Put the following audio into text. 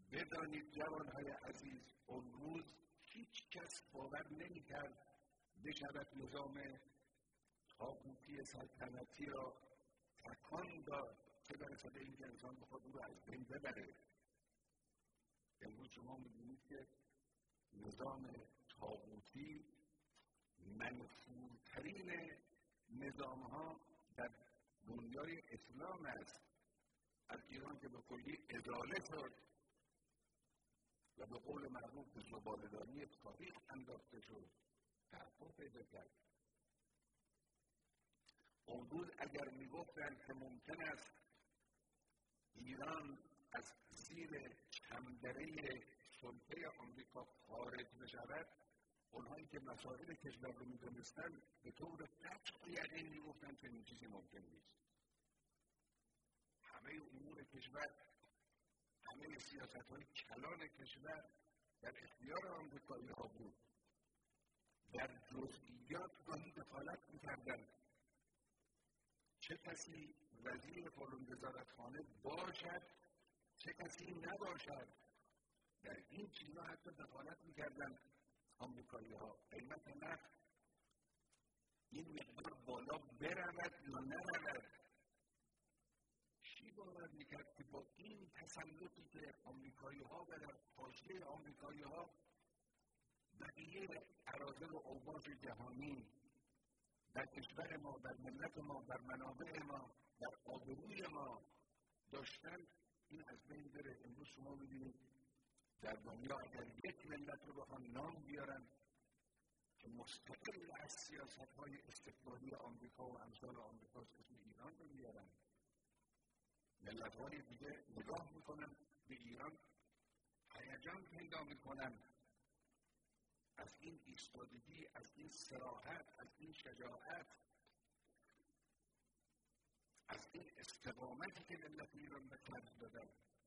بدانید جوانهای عزیز، اون روز هیچ کس باور نمی‌کرد بشود نظام طاغوتی سلطنتی را تکان داد که برسد اینکه انسان بخواد او را از بین ببره. امروز شما می‌بینید که نظام طاغوتی منفورترین نظام‌ها در دنیای اسلام است. از ایران که به کلی ازاله شد و به قول معروف به زباله‌دانی تاریخ انداخته شد، تحقق پیدا کرد. اون روز اگر می‌گفتند که ممکن است ایران از زیر چمدره سلطه آمریکا خارج بشود، اونهایی که مسائل کشور رو می‌دونستند به طور قطع و یقین می‌گفتند که این چیزی ممکن نیست. همه امور کشور، همه سیاست‌های کلان کشور در اختیار آمریکایی‌ها بود. در جزئیات گاهی دخالت می‌کردند. چه کسی وزیر فلان وزارتخانه باشد، چه کسی نباشد، در این چیزها حتی دخالت می‌کردند آمریکایی‌ها. قیمت نفت این مقدار بالا برود یا نرود. کی باور می‌کرد که با این تسلطی که آمریکایی‌ها و در حاشیه آمریکایی‌ها بقیه اراذل و اوباش جهانی در کشور ما، در ملت ما، در منابع ما، در آبروی ما داشتن، این از بین بره؟ امروز شما می‌بینید در دنیا اگر یک ملت رو بخوان نام بیارن که مستقل از سیاست‌های استقلالی آمریکا و امثال آمریکا اسم ایران رو بیارن، ملت‌های دیگه نگاه میکنن به ایران، هیجان پیدا میکنن از این ایستادگی، از این صراحت، از این شجاعت، از این استقامتی که ملت ایران به خرج دادن.